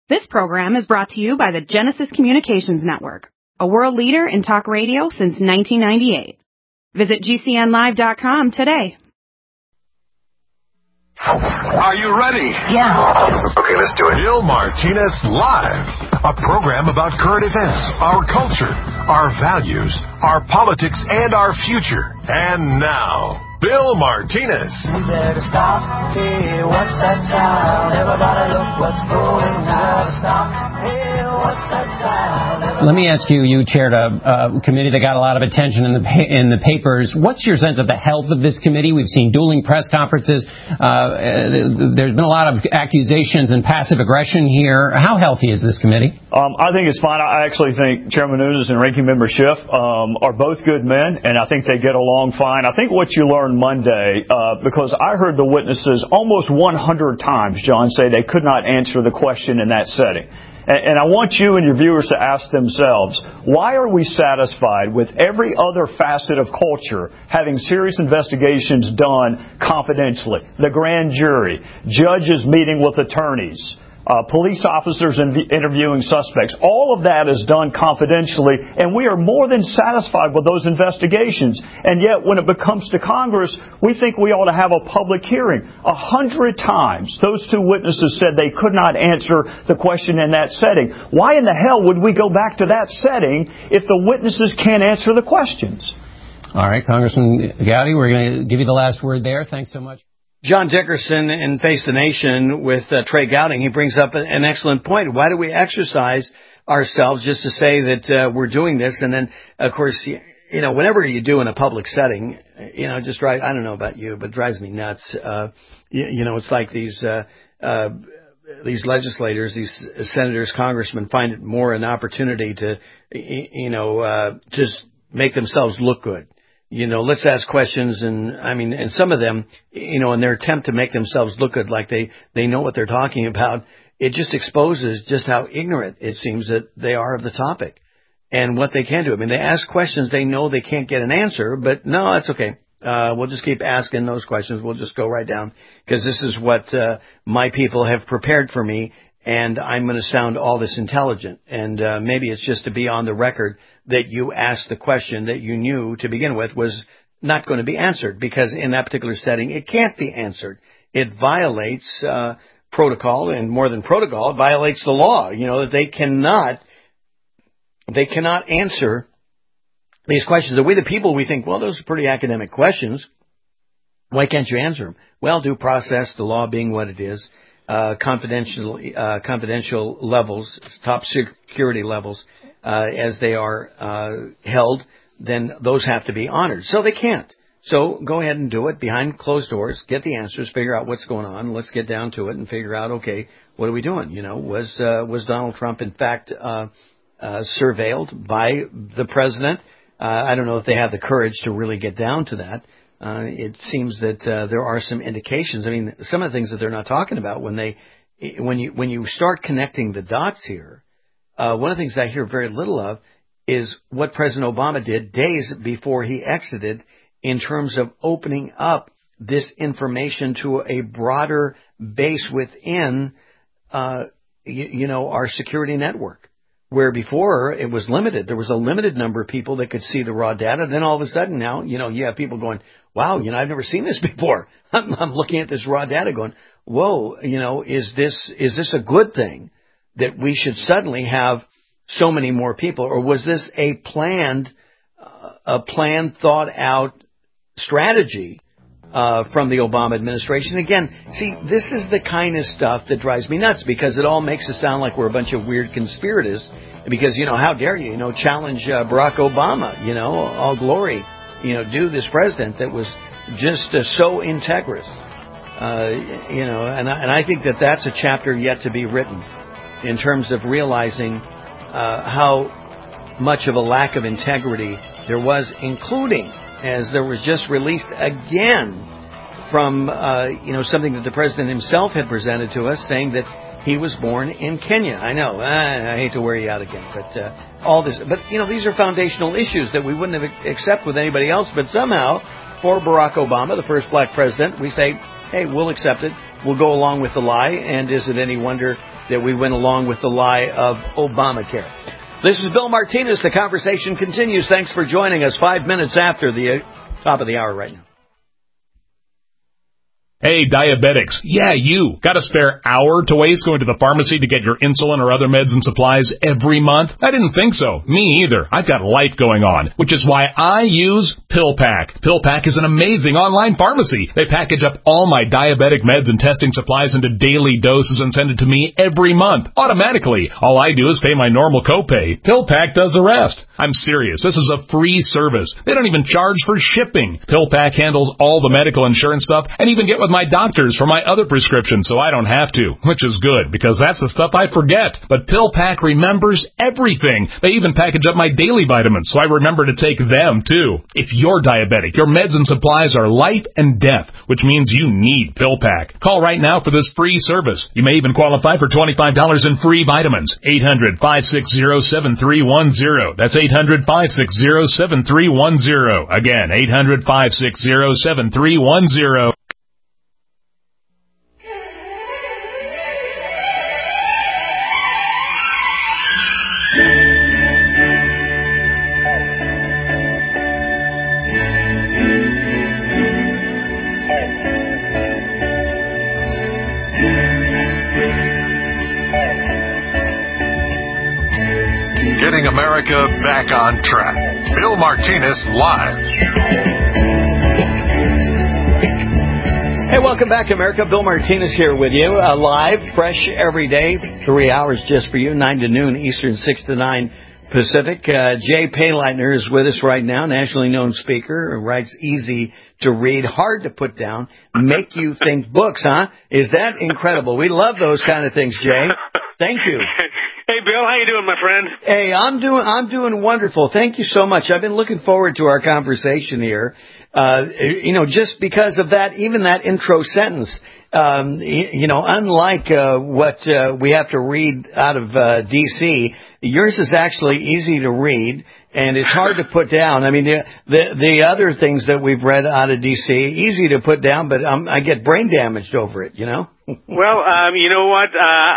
This program is brought to you by the Genesis Communications Network, a world leader in talk radio since 1998. Visit GCNlive.com today. Are you ready? Yeah. Okay, let's do it. Bill Martinez Live, a program about current events, our culture, our values, our politics, and our future. And now, Bill Martinez. We better stop. Hey, what's that sound? Everybody look what's going on. Stop. Hey, what's that sound? Let me ask you, you chaired a committee that got a lot of attention in the papers. What's your sense of the health of this committee? We've seen dueling press conferences. There's been a lot of accusations and passive aggression here. How healthy is this committee? I think it's fine. I actually think Chairman Nunes and Ranking Member Schiff are both good men, and I think they get along fine. I think what you learned Monday, because I heard the witnesses almost 100 times, John, say they could not answer the question in that setting. And I want you and your viewers to ask themselves, why are we satisfied with every other facet of culture having serious investigations done confidentially? The grand jury, judges meeting with attorneys, police officers interviewing suspects. All of that is done confidentially, and we are more than satisfied with those investigations. And yet, when it comes to Congress, we think we ought to have a public hearing. 100 times, those two witnesses said they could not answer the question in that setting. Why in the hell would we go back to that setting if the witnesses can't answer the questions? All right, Congressman Gowdy, we're going to give you the last word there. Thanks so much. John Dickerson in Face the Nation with Trey Gowding, he brings up an excellent point. Why do we exercise ourselves just to say that we're doing this? And then, of course, you know, whenever you do in a public setting, you know, just drive, I don't know about you, but it drives me nuts. You know, it's like these legislators, these senators, congressmen find it more an opportunity to, just make themselves look good. You know, let's ask questions, and some of them, you know, in their attempt to make themselves look good, like they know what they're talking about, it just exposes just how ignorant it seems that they are of the topic and what they can do. I mean, they ask questions they know they can't get an answer, but no, that's okay. We'll just keep asking those questions. We'll just go right down because this is what my people have prepared for me, and I'm going to sound all this intelligent. And maybe it's just to be on the record that you asked the question that you knew to begin with was not going to be answered, because in that particular setting, it can't be answered. It violates protocol, and more than protocol, it violates the law. You know, that they cannot answer these questions. We, the people, we think, well, those are pretty academic questions. Why can't you answer them? Well, due process, the law being what it is, confidential levels, top security levels, as they are held, then those have to be honored. So they can't. So go ahead and do it behind closed doors, get the answers, figure out what's going on. Let's get down to it and figure out, okay, what are we doing? You know, was Donald Trump, in fact, surveilled by the president? I don't know if they have the courage to really get down to that. It seems that there are some indications. I mean, some of the things that they're not talking about when you start connecting the dots here. One of the things I hear very little of is what President Obama did days before he exited in terms of opening up this information to a broader base within, our security network, where before it was limited. There was a limited number of people that could see the raw data. Then all of a sudden now, you have people going, wow, I've never seen this before. I'm looking at this raw data going, whoa, is this a good thing that we should suddenly have so many more people? Or was this a planned, thought out strategy from the Obama administration? Again, see, this is the kind of stuff that drives me nuts, because it all makes us sound like we're a bunch of weird conspirators. Because, how dare you, challenge Barack Obama, all glory, due this president that was just so integrous. And I think that that's a chapter yet to be written in terms of realizing how much of a lack of integrity there was, including, as there was just released again from, something that the president himself had presented to us, saying that he was born in Kenya. I know, I hate to wear you out again, but all this. But, these are foundational issues that we wouldn't have accept with anybody else. But somehow, for Barack Obama, the first black president, we say, hey, we'll accept it. We'll go along with the lie. And is it any wonder that we went along with the lie of Obamacare. This is Bill Martinez. The conversation continues. Thanks for joining us 5 minutes after the top of the hour right now. Hey, diabetics. Yeah, you. Got a spare hour to waste going to the pharmacy to get your insulin or other meds and supplies every month? I didn't think so. Me either. I've got life going on, which is why I use PillPack. PillPack is an amazing online pharmacy. They package up all my diabetic meds and testing supplies into daily doses and send it to me every month, automatically. All I do is pay my normal copay. PillPack does the rest. I'm serious. This is a free service. They don't even charge for shipping. PillPack handles all the medical insurance stuff and even get with my doctors for my other prescriptions so I don't have to, which is good because that's the stuff I forget. But PillPack remembers everything. They even package up my daily vitamins so I remember to take them too. If you're diabetic, your meds and supplies are life and death, which means you need PillPack. Call right now for this free service. You may even qualify for $25 in free vitamins. 800-560-7310. That's 800-560-7310. Again, 800-560-7310. Getting America back on track. Bill Martinez Live. Hey, welcome back, America. Bill Martinez here with you, live, fresh every day, 3 hours just for you, 9 to noon Eastern, 6 to 9 Pacific. Jay Payleitner is with us right now, nationally known speaker, writes easy to read, hard to put down, make you think books, huh? Is that incredible? We love those kind of things, Jay. Thank you. Hey, Bill, how you doing, my friend? Hey, I'm doing wonderful. Thank you so much. I've been looking forward to our conversation here. Just because of that, even that intro sentence, unlike what we have to read out of D.C., yours is actually easy to read, and it's hard to put down. I mean, the other things that we've read out of D.C., easy to put down, but I get brain damaged over it, you know? Well, you know what?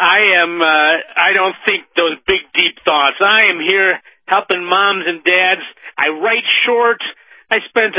I don't think those big, deep thoughts. I am here helping moms and dads. I write short. I spent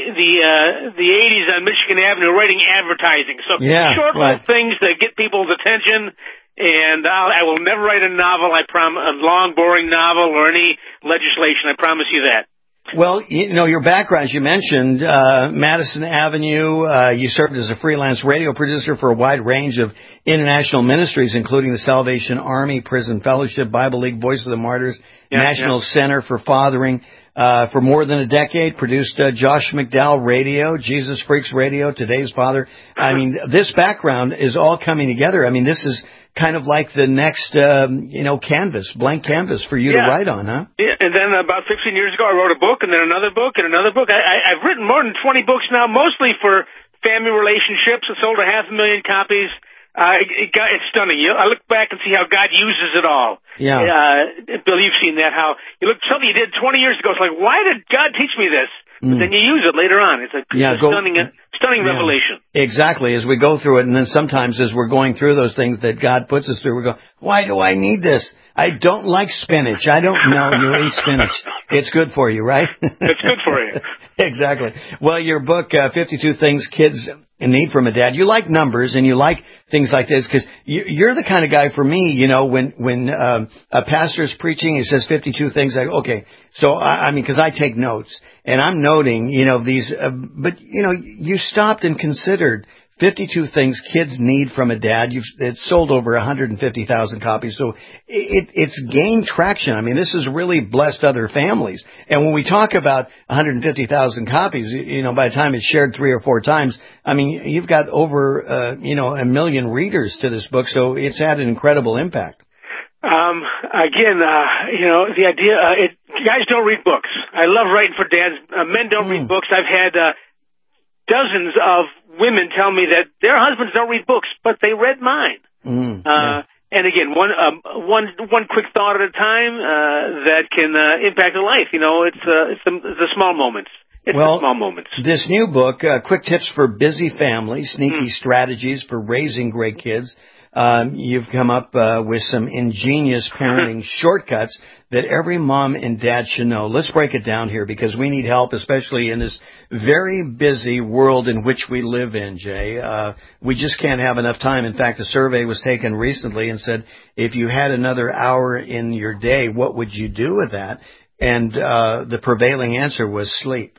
the 80s on Michigan Avenue writing advertising. So short little things that get people's attention. And I will never write a novel, I promise, a long, boring novel or any legislation. I promise you that. Well, your background, you mentioned Madison Avenue. You served as a freelance radio producer for a wide range of international ministries, including the Salvation Army, Prison Fellowship, Bible League, Voice of the Martyrs, National Center for Fathering. For more than a decade, produced Josh McDowell Radio, Jesus Freaks Radio, Today's Father. I mean, this background is all coming together. I mean, this is kind of like the next, blank canvas for you to write on, huh? Yeah, and then about 15 years ago, I wrote a book, and then another book, and another book. I've written more than 20 books now, mostly for family relationships. I sold 500,000 copies. It's stunning. I look back and see how God uses it all. Yeah. Bill, you've seen that, how you look, something you did 20 years ago. It's like, why did God teach me this? But then you use it later on. It's a stunning revelation. Exactly. As we go through it, and then sometimes as we're going through those things that God puts us through, we go, why do I need this? I don't like spinach. I don't know. You eat spinach. It's good for you, right? It's good for you. Exactly. Well, your book, 52 Things Kids Need from a Dad. You like numbers and you like things like this because you're the kind of guy for me, when a pastor is preaching, he says 52 things. I go, okay. So, because I take notes and I'm noting, these, but you stopped and considered 52 things kids need from a dad. It's sold over 150,000 copies. So it's gained traction. I mean, this has really blessed other families. And when we talk about 150,000 copies, by the time it's shared 3 or 4 times, I mean, you've got over, 1 million readers to this book. So it's had an incredible impact. The idea, guys don't read books. I love writing for dads. Men don't read books. I've had, dozens of women tell me that their husbands don't read books, but they read mine. And again, one quick thought at a time that can impact a life. It's the small moments. It's the small moments. This new book, Quick Tips for Busy Families, Sneaky Strategies for Raising Great Kids. you've come up with some ingenious parenting shortcuts that every mom and dad should know. Let's break it down here because we need help, especially in this very busy world in which we live in, Jay. We just can't have enough time. In fact, a survey was taken recently and said, if you had another hour in your day, what would you do with that? And the prevailing answer was sleep.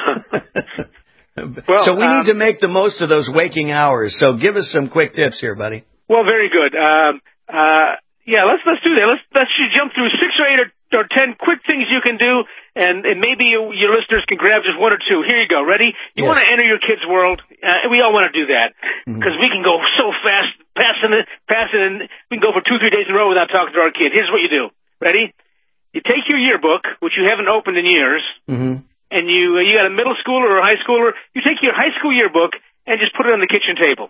Well, so we need to make the most of those waking hours. So give us some quick tips here, buddy. Well, very good. Yeah, let's do that. Let's jump through 6 or 8 or 10 quick things you can do, and maybe your listeners can grab just 1 or 2. Here you go. Ready? You want to enter your kid's world? We all want to do that because we can go so fast, passing it, and we can go for 2-3 days in a row without talking to our kid. Here's what you do. Ready? You take your yearbook, which you haven't opened in years, and you got a middle schooler or a high schooler. You take your high school yearbook and just put it on the kitchen table.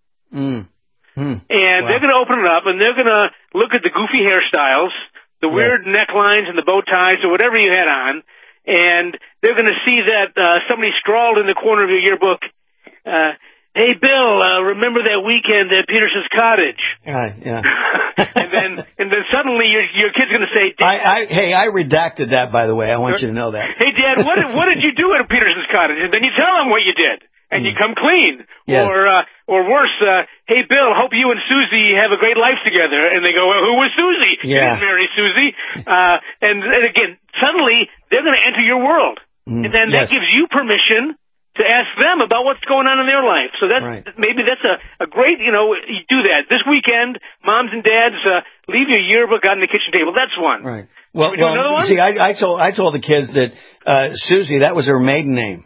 And they're going to open it up, and they're going to look at the goofy hairstyles, the weird necklines and the bow ties or whatever you had on, and they're going to see that somebody scrawled in the corner of your yearbook, "Hey, Bill, remember that weekend at Peterson's Cottage?" and then suddenly your kid's going to say, I redacted that, by the way. I want you to know that. "Hey, Dad, what did you do at Peterson's Cottage?" And then you tell them what you did. And you come clean. Or worse, "Hey, Bill, hope you and Susie have a great life together." And they go, "Well, who was Susie?" You didn't marry Susie. And again, suddenly, they're going to enter your world. And then that gives you permission to ask them about what's going on in their life. So maybe that's a great, you do that. This weekend, moms and dads, leave your yearbook on the kitchen table. That's one. Right. Well, another one? See, I told the kids that Susie, that was her maiden name.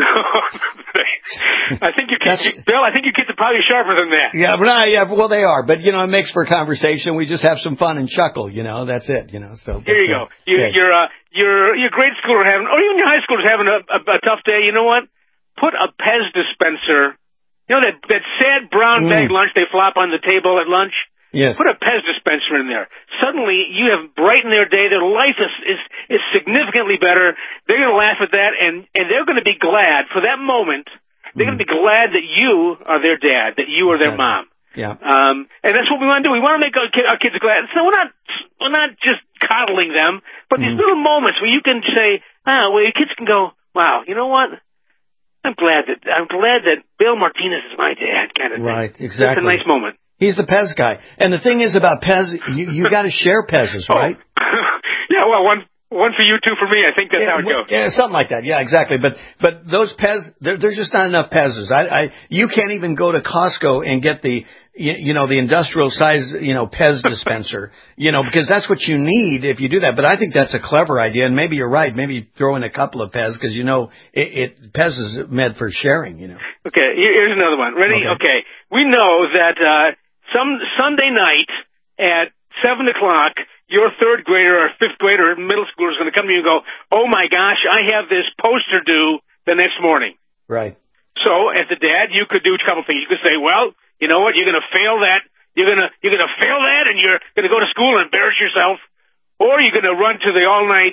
I think your kids, Bill, I think your kids are probably sharper than that. Well, they are. But, it makes for conversation. We just have some fun and chuckle, that's it, So here you go. Your grade schooler or even your high schooler's having a tough day. You know what? Put a Pez dispenser, that sad brown bag lunch they flop on the table at lunch? Yes. Put a Pez dispenser in there. Suddenly, you have brightened their day. Their life is significantly better. They're going to laugh at that, and they're going to be glad for that moment. They're going to be glad that you are their dad, that you are their mom. Yeah. And that's what we want to do. We want to make our kids glad. So we're not just coddling them, but these little moments where you can say, where your kids can go, wow, you know what? I'm glad that Bill Martinez is my dad, kind of thing. Right, exactly. That's a nice moment. He's the Pez guy. And the thing is about Pez, you got to share Pez's, right? Yeah, well, one for you, 2 for me. I think that's how it goes. Yeah, something like that. Yeah, exactly. But those Pez, there's just not enough Pez's. You can't even go to Costco and get the industrial size, Pez dispenser, because that's what you need if you do that. But I think that's a clever idea, and maybe you're right. Maybe throw in a couple of Pez because Pez is meant for sharing. Okay, here's another one. Ready? Okay. We know that some Sunday night at 7:00, your 3rd grader or 5th grader or middle schooler is going to come to you and go, "Oh my gosh, I have this poster due the next morning." Right. So as a dad, you could do a couple things. You could say, "Well, you know what? You're going to fail that. You're going to fail that, and you're going to go to school and embarrass yourself, or you're going to run to the all-night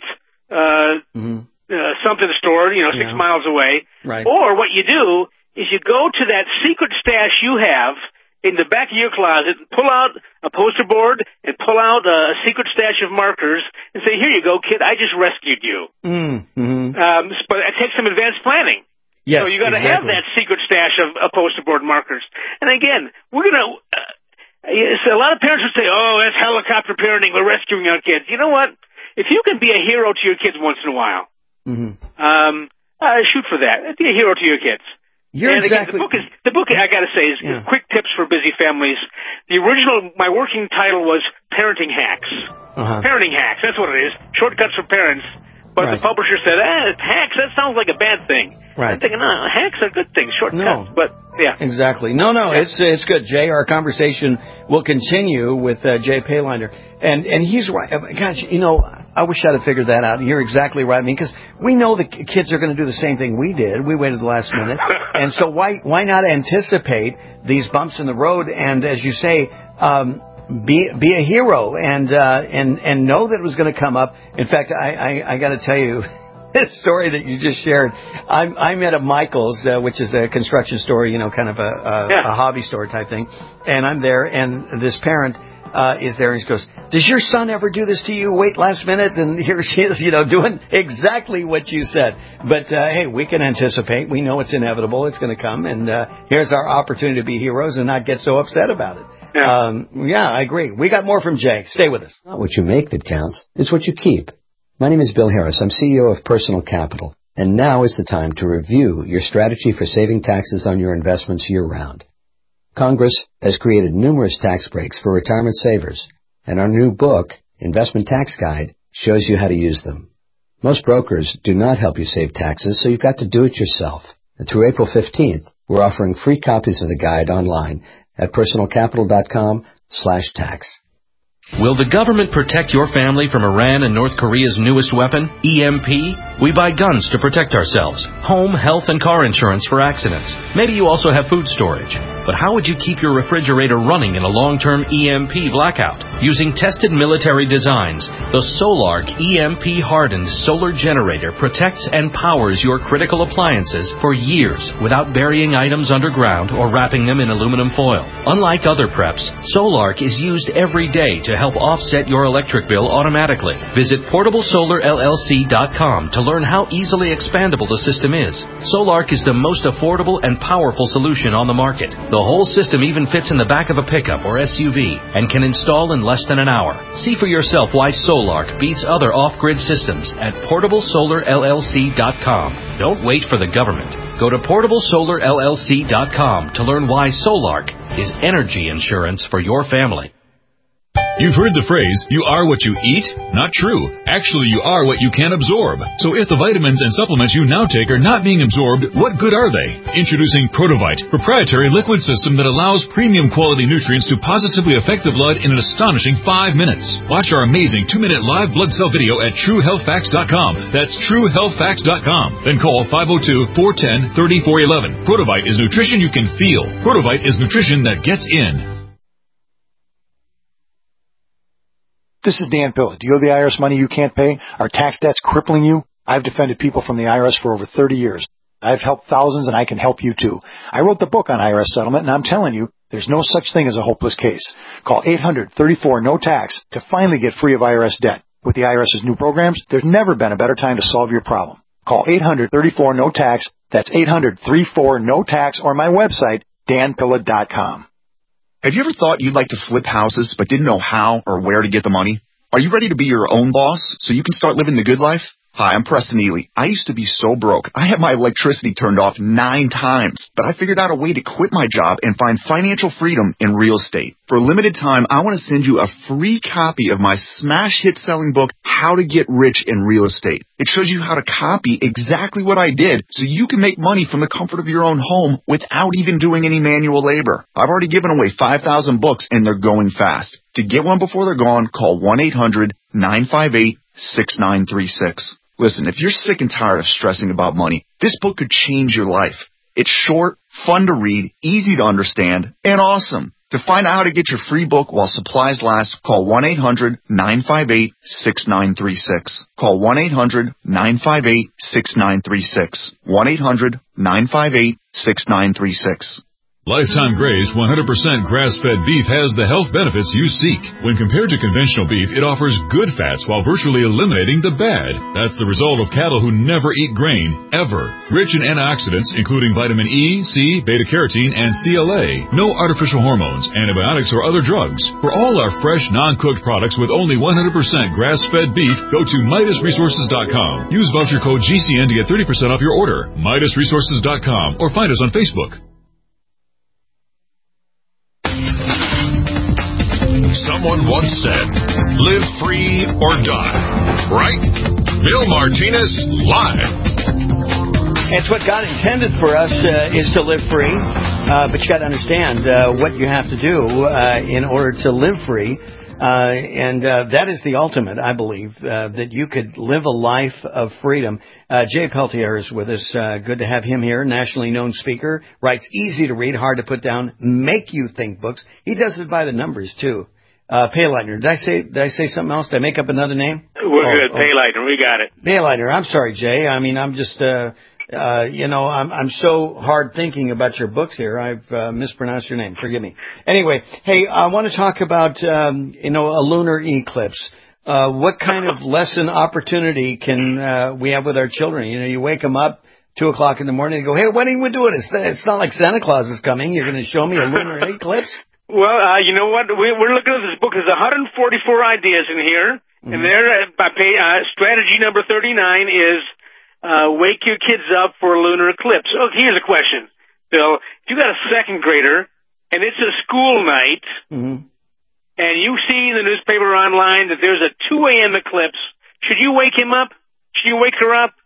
something store, 6 miles away." Right. Or what you do is you go to that secret stash you have in the back of your closet, pull out a poster board and pull out a secret stash of markers and say, "Here you go, kid. I just rescued you." But it takes some advanced planning. Yes, so you got to have that secret stash of poster board markers. And again, we're going to. A lot of parents would say, "Oh, that's helicopter parenting. We're rescuing our kids." You know what? If you can be a hero to your kids once in a while, shoot for that. Be a hero to your kids. Again, the book I got to say is Quick Tips for Busy Families. The original, my working title was Parenting Hacks. Parenting Hacks, that's what it is. Shortcuts for parents. But the publisher said, hacks, that sounds like a bad thing. Right. I'm thinking, hacks are good things, shortcuts. But, yeah. Exactly. No, it's good. Jay, our conversation will continue with Jay Palander. And he's right. Gosh, I wish I'd have figured that out. You're exactly right. Because we know the kids are going to do the same thing we did. We waited the last minute. And so why not anticipate these bumps in the road and, as you say, be a hero and know that it was going to come up. In fact, I got to tell you, this story that you just shared. I'm at a Michael's, which is a construction store, kind of a hobby store type thing. And I'm there, and this parent is there, and he goes, "Does your son ever do this to you? Wait last minute?" And here she is, doing exactly what you said. But, hey, we can anticipate. We know it's inevitable. It's going to come. And here's our opportunity to be heroes and not get so upset about it. Yeah, I agree. We got more from Jay. Stay with us. Not what you make that counts. It's what you keep. My name is Bill Harris. I'm CEO of Personal Capital. And now is the time to review your strategy for saving taxes on your investments year-round. Congress has created numerous tax breaks for retirement savers, and our new book, Investment Tax Guide, shows you how to use them. Most brokers do not help you save taxes, so you've got to do it yourself. And through April 15th, we're offering free copies of the guide online at personalcapital.com/tax. Will the government protect your family from Iran and North Korea's newest weapon, EMP? We buy guns to protect ourselves, home, health, and car insurance for accidents. Maybe you also have food storage. But how would you keep your refrigerator running in a long-term EMP blackout? Using tested military designs, the Solark EMP-hardened solar generator protects and powers your critical appliances for years without burying items underground or wrapping them in aluminum foil. Unlike other preps, Solark is used every day to help offset your electric bill automatically. Visit PortableSolarLLC.com to learn how easily expandable the system is. Solark is the most affordable and powerful solution on the market. The whole system even fits in the back of a pickup or SUV and can install in less than an hour. See for yourself why Solark beats other off-grid systems at PortableSolarLLC.com. Don't wait for the government. Go to PortableSolarLLC.com to learn why Solark is energy insurance for your family. You've heard the phrase, you are what you eat? Not true. Actually, you are what you can absorb. So if the vitamins and supplements you now take are not being absorbed, what good are they? Introducing Protovite, proprietary liquid system that allows premium quality nutrients to positively affect the blood in an astonishing 5 minutes. Watch our amazing 2-minute live blood cell video at TrueHealthFacts.com. That's TrueHealthFacts.com. Then call 502-410-3411. Protovite is nutrition you can feel. Protovite is nutrition that gets in. This is Dan Pilla. Do you owe the IRS money you can't pay? Are tax debts crippling you? I've defended people from the IRS for over 30 years. I've helped thousands, and I can help you too. I wrote the book on IRS settlement, and I'm telling you, there's no such thing as a hopeless case. Call 800-34-NO-TAX to finally get free of IRS debt. With the IRS's new programs, there's never been a better time to solve your problem. Call 800-34-NO-TAX. That's 800-34-NO-TAX, or my website, danpilla.com. Have you ever thought you'd like to flip houses but didn't know how or where to get the money? Are you ready to be your own boss so you can start living the good life? Hi, I'm Preston Ely. I used to be so broke. I had my electricity turned off 9 times, but I figured out a way to quit my job and find financial freedom in real estate. For a limited time, I want to send you a free copy of my smash hit selling book, How to Get Rich in Real Estate. It shows you how to copy exactly what I did so you can make money from the comfort of your own home without even doing any manual labor. I've already given away 5,000 books and they're going fast. To get one before they're gone, call 1-800-958-6936. Listen, if you're sick and tired of stressing about money, this book could change your life. It's short, fun to read, easy to understand, and awesome. To find out how to get your free book while supplies last, call 1-800-958-6936. Call 1-800-958-6936. 1-800-958-6936. Lifetime Graze 100% grass-fed beef has the health benefits you seek. When compared to conventional beef, it offers good fats while virtually eliminating the bad. That's the result of cattle who never eat grain, ever. Rich in antioxidants, including vitamin E, C, beta-carotene, and CLA. No artificial hormones, antibiotics, or other drugs. For all our fresh, non-cooked products with only 100% grass-fed beef, go to MidasResources.com. Use voucher code GCN to get 30% off your order. MidasResources.com, or find us on Facebook. Someone once said, live free or die. Right? Bill Martinez, live. It's what God intended for us is to live free. But you got to understand what you have to do in order to live free. And that is the ultimate, I believe, that you could live a life of freedom. Jay Peltier is with us. Good to have him here. Nationally known speaker. Writes easy to read, hard to put down, make you think books. He does it by the numbers, too. Payleitner. Did I say something else? Did I make up another name? We're good. Paylighter, we got it. Paylighter. I'm sorry, Jay. I mean, I'm just, I'm so hard thinking about your books here. I've mispronounced your name. Forgive me. Anyway, hey, I want to talk about, a lunar eclipse. What kind of lesson opportunity can we have with our children? You wake them up 2 o'clock in the morning and go, hey, when are we doing this? It's not like Santa Claus is coming. You're going to show me a lunar eclipse? Well, you know what? We're looking at this book. There's 144 ideas in here. Mm-hmm. And there, strategy number 39 is wake your kids up for a lunar eclipse. Oh, here's a question, Bill. If you got a second grader and it's a school night, and you see in the newspaper online that there's a 2 a.m. eclipse, should you wake him up? Should you wake her up?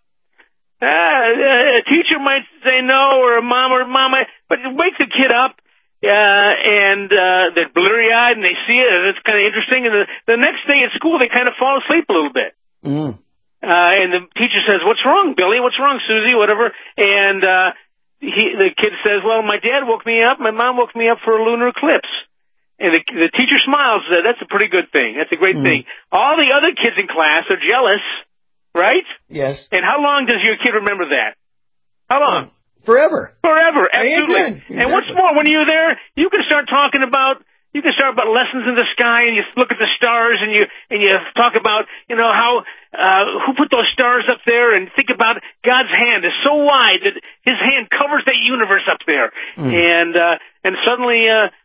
A teacher might say no, or a mom, but wake the kid up. And they're blurry-eyed and they see it, and it's kind of interesting. And the next day at school, they kind of fall asleep a little bit. And the teacher says, "What's wrong, Billy? What's wrong, Susie? Whatever." And the kid says, "Well, my dad woke me up. My mom woke me up for a lunar eclipse." And the teacher smiles and says, "That's a pretty good thing. That's a great thing." All the other kids in class are jealous, right? Yes. And how long does your kid remember that? How long? Forever, absolutely. And what's more, when you're there, you can start about lessons in the sky, and you look at the stars, and you talk about, how, who put those stars up there, and think about God's hand is so wide that His hand covers that universe up there. And suddenly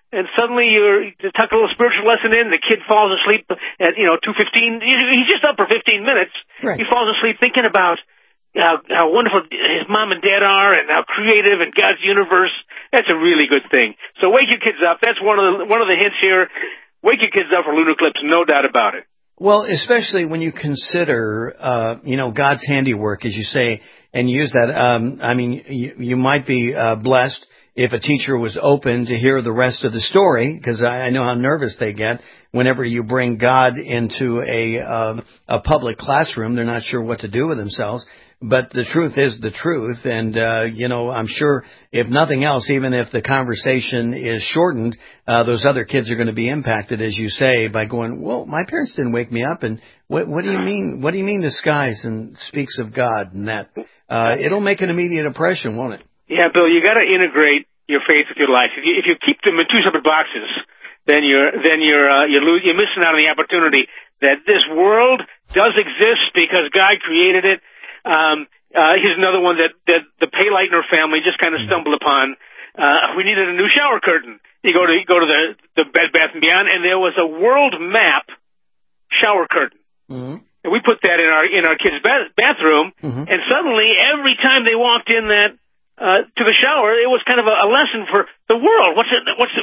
you tuck a little spiritual lesson in, the kid falls asleep at, 2:15. He's just up for 15 minutes. Right. He falls asleep thinking about how wonderful his mom and dad are, and how creative in God's universe. That's a really good thing. So wake your kids up. That's one of the hints here. Wake your kids up for lunar eclipse, no doubt about it. Well, especially when you consider, God's handiwork, as you say, and use that. You might be blessed if a teacher was open to hear the rest of the story, because I know how nervous they get whenever you bring God into a public classroom. They're not sure what to do with themselves. But the truth is the truth, and, I'm sure if nothing else, even if the conversation is shortened, those other kids are going to be impacted, as you say, by going, well, my parents didn't wake me up, and what do you mean? What do you mean the skies and speaks of God and that? It'll make an immediate impression, won't it? Yeah, Bill, you got to integrate your faith with your life. If you keep them in two separate boxes, then you're missing out on the opportunity that this world does exist because God created it. Here's another one that the Paylighter family just kind of stumbled upon. We needed a new shower curtain. You go to the Bed Bath & Beyond, and there was a world map shower curtain. And we put that in our kids' bathroom, and suddenly every time they walked in to the shower, it was kind of a lesson for the world. What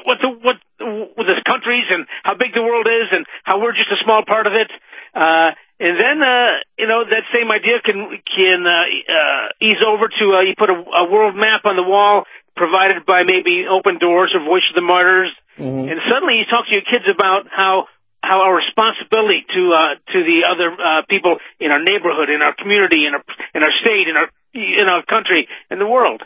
the countries and how big the world is, and how we're just a small part of it. And then, that same idea can ease over to, you put a world map on the wall provided by maybe Open Doors or Voice of the Martyrs. And suddenly you talk to your kids about how our responsibility to the other, people in our neighborhood, in our community, in our state, in our country, in the world.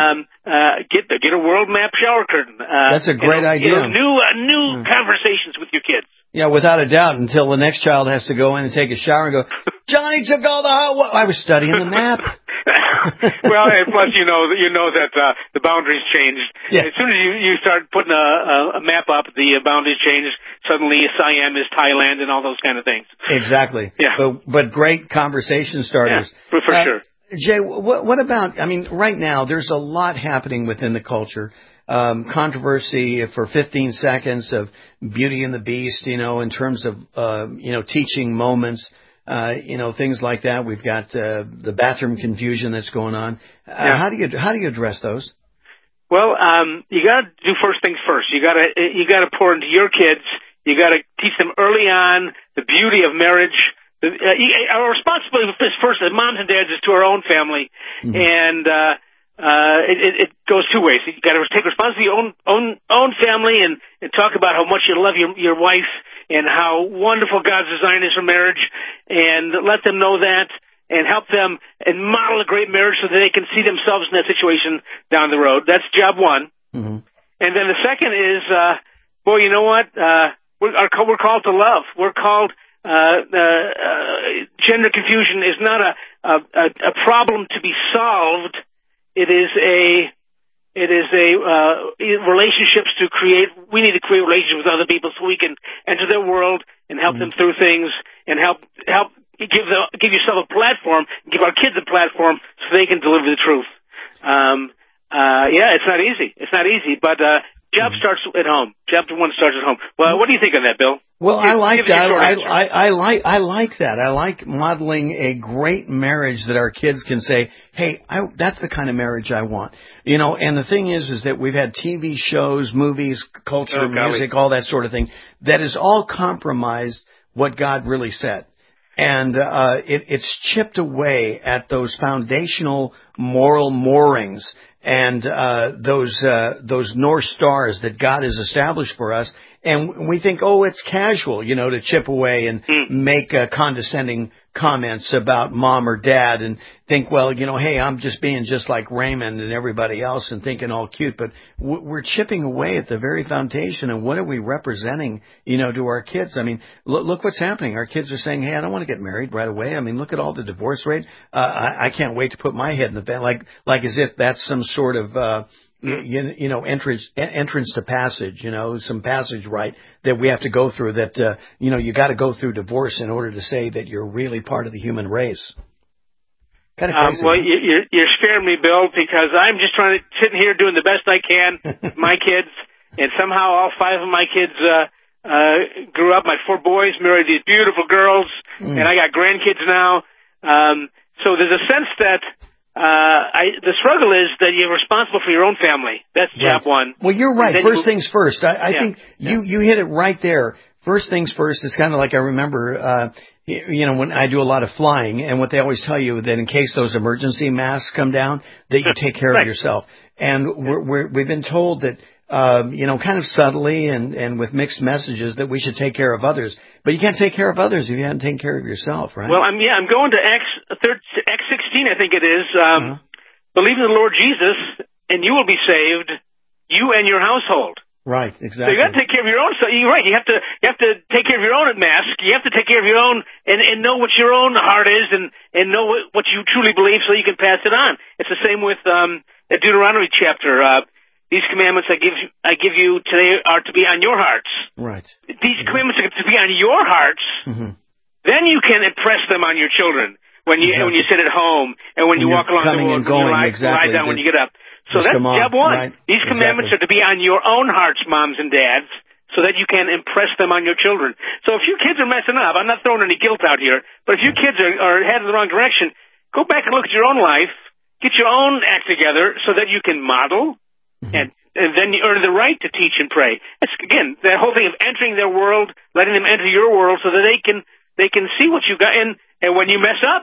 Get a world map shower curtain. That's a great idea. New conversations with your kids. Yeah, without a doubt, until the next child has to go in and take a shower and go, Johnny took all the hot water. I was studying the map. Well, and plus, you know that the boundaries changed. Yeah. As soon as you start putting a map up, the boundaries change. Suddenly, Siam is Thailand and all those kind of things. Exactly. Yeah. But great conversation starters. Yeah, for sure. Jay, what about, right now, there's a lot happening within the culture. Controversy for 15 seconds of Beauty and the Beast, in terms of, teaching moments, things like that. We've got, the bathroom confusion that's going on. How do you address those? Well, you gotta do first things first. You gotta pour into your kids. You gotta teach them early on the beauty of marriage. Our responsibility is first as moms and dads is to our own family. And, it goes two ways. You got to take responsibility for your own family and talk about how much you love your wife and how wonderful God's design is for marriage, and let them know that, and help them and model a great marriage so that they can see themselves in that situation down the road. That's job one. And then the second is, you know what? We're called to love. We're called gender confusion is not a problem to be solved. It is relationships to create. We need to create relationships with other people so we can enter their world and help them through things and help give yourself a platform, give our kids a platform so they can deliver the truth. It's not easy. It's not easy, but job starts at home. Job one starts at home. Well, what do you think on that, Bill? Well, I like that. I like that. I like modeling a great marriage that our kids can say, "Hey, that's the kind of marriage I want." You know, and the thing is that we've had TV shows, movies, culture, music, all that sort of thing that has all compromised what God really said. And it's chipped away at those foundational moral moorings and those North Stars that God has established for us. And we think, it's casual, to chip away and make condescending comments about mom or dad and think, hey, I'm just being just like Raymond and everybody else and thinking all cute. But we're chipping away at the very foundation. And what are we representing, to our kids? I mean, look what's happening. Our kids are saying, hey, I don't want to get married right away. I mean, look at all the divorce rate. I can't wait to put my head in the bed, like as if that's some sort of entrance to passage, some passage right that we have to go through that, you got to go through divorce in order to say that you're really part of the human race. Kind of crazy. Well, you're scaring me, Bill, because I'm just sitting here doing the best I can with my kids, and somehow all 5 of my kids grew up. My 4 boys married these beautiful girls, and I got grandkids now. So there's a sense that the struggle is that you're responsible for your own family. That's job one. Well, you're right. First things first. I think you hit it right there. First things first. It's kind of like I remember, when I do a lot of flying, and what they always tell you that in case those emergency masks come down, that you take care of yourself. And we've been told that, kind of subtly and with mixed messages that we should take care of others. But you can't take care of others if you haven't taken care of yourself, right? Well, I'm going to X16, I think it is. Believe in the Lord Jesus, and you will be saved, you and your household. Right, exactly. So you got to take care of your own. So you're right. You have to take care of your own mask. You have to take care of your own and know what your own heart is and know what you truly believe, so you can pass it on. It's the same with the Deuteronomy chapter. These commandments I give you today are to be on your hearts. Right. These commandments are to be on your hearts. Mm-hmm. Then you can impress them on your children when you sit at home and when you walk along the road, when you lie down, when you get up. So that's job one. Right. These commandments are to be on your own hearts, moms and dads, so that you can impress them on your children. So if your kids are messing up, I'm not throwing any guilt out here, but if your kids are heading in the wrong direction, go back and look at your own life, get your own act together so that you can model. And then you earn the right to teach and pray. It's, again, that whole thing of entering their world, letting them enter your world so that they can see what you got. And when you mess up,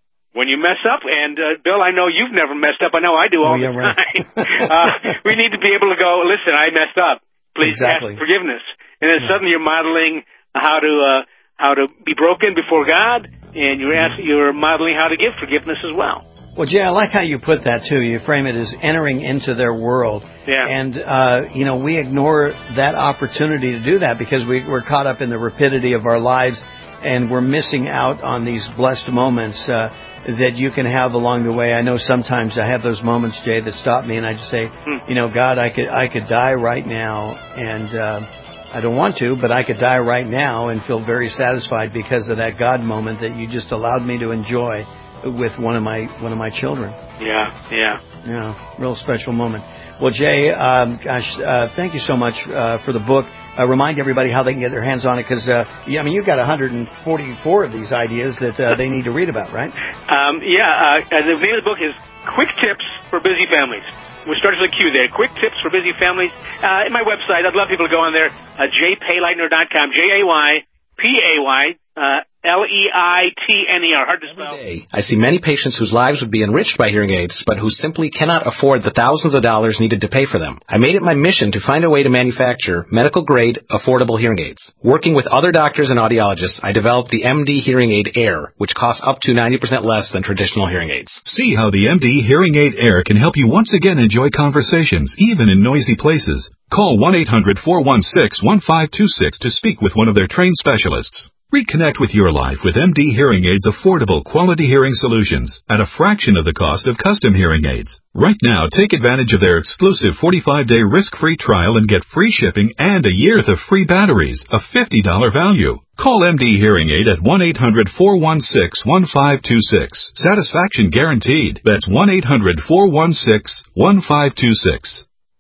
and Bill, I know you've never messed up. I know I do all the time. We need to be able to go, listen, I messed up. Please ask forgiveness. And then suddenly you're modeling how to be broken before God, and you're modeling how to give forgiveness as well. Well, Jay, I like how you put that, too. You frame it as entering into their world. Yeah. And, we ignore that opportunity to do that because we're caught up in the rapidity of our lives, and we're missing out on these blessed moments that you can have along the way. I know sometimes I have those moments, Jay, that stop me, and I just say, God, I could die right now, and I don't want to, but I could die right now and feel very satisfied because of that God moment that you just allowed me to enjoy with one of my children. Yeah, real special moment. Well, Jay, thank you so much for the book. Remind everybody how they can get their hands on it, because you've got 144 of these ideas that they need to read about, right? The name of the book is Quick Tips for Busy Families. We started with a Q there. Quick Tips for Busy Families. At my website, I'd love people to go on there. jpayleitner.com. JAYPAY. Leitner, hard to spell. Every day, I see many patients whose lives would be enriched by hearing aids, but who simply cannot afford the thousands of dollars needed to pay for them. I made it my mission to find a way to manufacture medical-grade, affordable hearing aids. Working with other doctors and audiologists, I developed the MD Hearing Aid Air, which costs up to 90% less than traditional hearing aids. See how the MD Hearing Aid Air can help you once again enjoy conversations, even in noisy places. Call 1-800-416-1526 to speak with one of their trained specialists. Reconnect with your life with MD Hearing Aids' affordable quality hearing solutions at a fraction of the cost of custom hearing aids. Right now, take advantage of their exclusive 45-day risk-free trial and get free shipping and a year's of free batteries, a $50 value. Call MD Hearing Aid at 1-800-416-1526. Satisfaction guaranteed. That's 1-800-416-1526.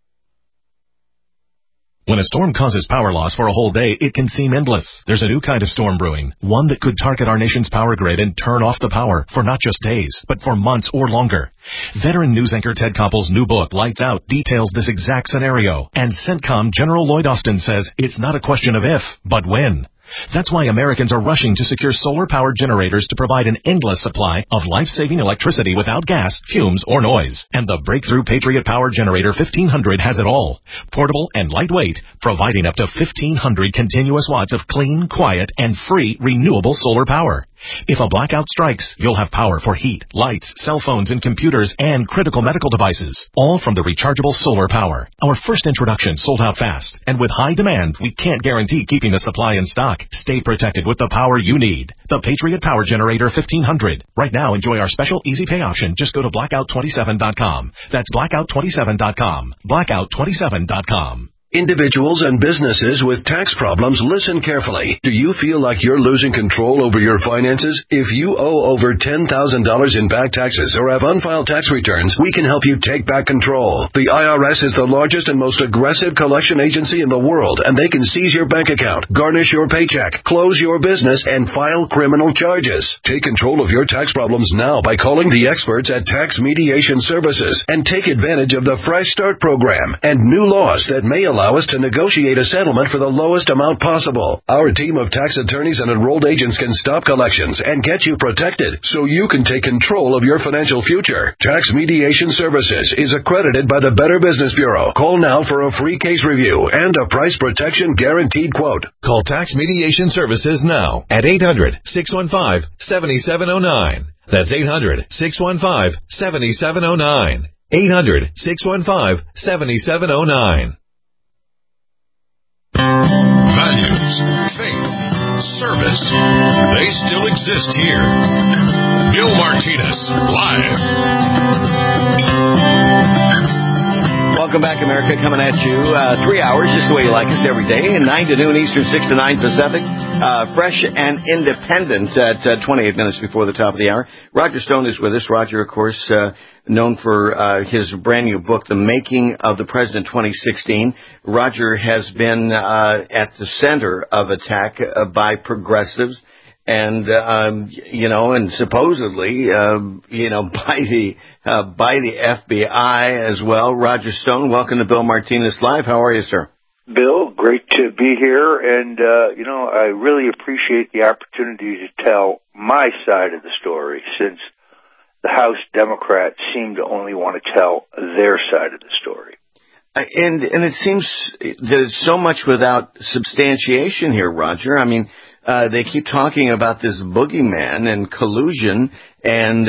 When a storm causes power loss for a whole day, it can seem endless. There's a new kind of storm brewing, one that could target our nation's power grid and turn off the power for not just days, but for months or longer. Veteran news anchor Ted Koppel's new book, Lights Out, details this exact scenario. And CENTCOM General Lloyd Austin says it's not a question of if, but when. That's why Americans are rushing to secure solar-powered generators to provide an endless supply of life-saving electricity without gas, fumes, or noise. And the breakthrough Patriot Power Generator 1500 has it all. Portable and lightweight, providing up to 1,500 continuous watts of clean, quiet, and free renewable solar power. If a blackout strikes, you'll have power for heat, lights, cell phones, and computers, and critical medical devices, all from the rechargeable solar power. Our first introduction sold out fast, and with high demand, we can't guarantee keeping the supply in stock. Stay protected with the power you need. The Patriot Power Generator 1500. Right now, enjoy our special easy pay option. Just go to blackout27.com. That's blackout27.com. Blackout27.com. Individuals and businesses with tax problems, listen carefully. Do you feel like you're losing control over your finances? If you owe over $10,000 in back taxes or have unfiled tax returns, we can help you take back control. The IRS is the largest and most aggressive collection agency in the world, and they can seize your bank account, garnish your paycheck, close your business, and file criminal charges. Take control of your tax problems now by calling the experts at Tax Mediation Services and take advantage of the Fresh Start program and new laws that may allow us to negotiate a settlement for the lowest amount possible. Our team of tax attorneys and enrolled agents can stop collections and get you protected so you can take control of your financial future. Tax Mediation Services is accredited by the Better Business Bureau. Call now for a free case review and a price protection guaranteed quote. Call Tax Mediation Services now at 800-615-7709. That's 800-615-7709. 800-615-7709. Values, faith, service, they still exist here. Bill Martinez, live. Welcome back, America. Coming at you 3 hours, just the way you like us every day, 9 to noon Eastern, 6 to 9 Pacific. Fresh and independent at 28 minutes before the top of the hour. Roger Stone is with us. Roger, of course, known for his brand new book, The Making of the President 2016. Roger has been at the center of attack by progressives and, and supposedly, by the FBI as well. Roger Stone, welcome to Bill Martinez Live. How are you, sir? Bill, great to be here, and, I really appreciate the opportunity to tell my side of the story, since the House Democrats seem to only want to tell their side of the story. And it seems there's so much without substantiation here, Roger. I mean, they keep talking about this boogeyman and collusion, and,